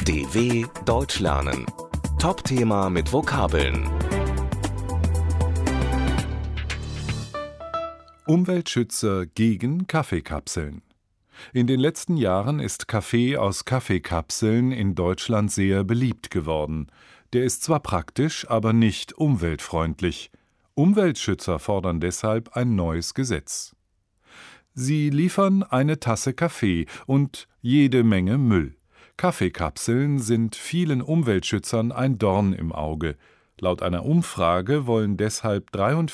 DW Deutsch lernen. Top-Thema mit Vokabeln. Umweltschützer gegen Kaffeekapseln. In den letzten Jahren ist Kaffee aus Kaffeekapseln in Deutschland sehr beliebt geworden. Der ist zwar praktisch, aber nicht umweltfreundlich. Umweltschützer fordern deshalb ein neues Gesetz. Sie liefern eine Tasse Kaffee und jede Menge Müll. Kaffeekapseln sind vielen Umweltschützern ein Dorn im Auge. Laut einer Umfrage wollen deshalb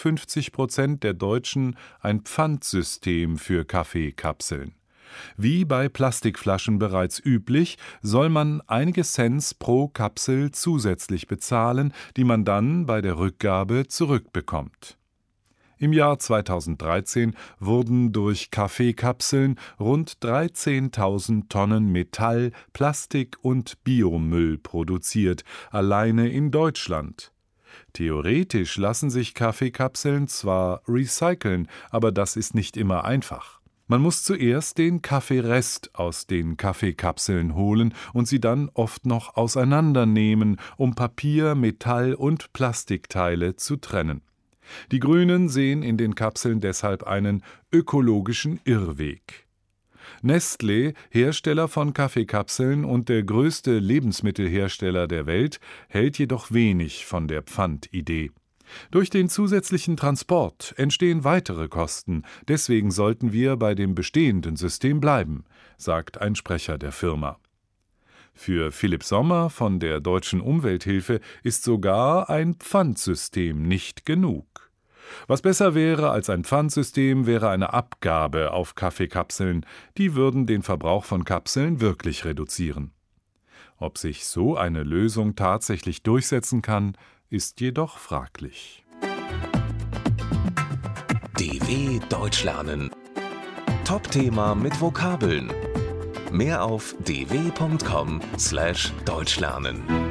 53% der Deutschen ein Pfandsystem für Kaffeekapseln. Wie bei Plastikflaschen bereits üblich, soll man einige Cents pro Kapsel zusätzlich bezahlen, die man dann bei der Rückgabe zurückbekommt. Im Jahr 2013 wurden durch Kaffeekapseln rund 13.000 Tonnen Metall-, Plastik- und Biomüll produziert, alleine in Deutschland. Theoretisch lassen sich Kaffeekapseln zwar recyceln, aber das ist nicht immer einfach. Man muss zuerst den Kaffeerest aus den Kaffeekapseln holen und sie dann oft noch auseinandernehmen, um Papier, Metall und Plastikteile zu trennen. Die Grünen sehen in den Kapseln deshalb einen ökologischen Irrweg. Nestlé, Hersteller von Kaffeekapseln und der größte Lebensmittelhersteller der Welt, hält jedoch wenig von der Pfandidee. Durch den zusätzlichen Transport entstehen weitere Kosten, deswegen sollten wir bei dem bestehenden System bleiben, sagt ein Sprecher der Firma. Für Philipp Sommer von der Deutschen Umwelthilfe ist sogar ein Pfandsystem nicht genug. Was besser wäre als ein Pfandsystem, wäre eine Abgabe auf Kaffeekapseln. Die würden den Verbrauch von Kapseln wirklich reduzieren. Ob sich so eine Lösung tatsächlich durchsetzen kann, ist jedoch fraglich. DW Deutsch lernen. Top-Thema mit Vokabeln. Mehr auf dw.com/deutschlernen.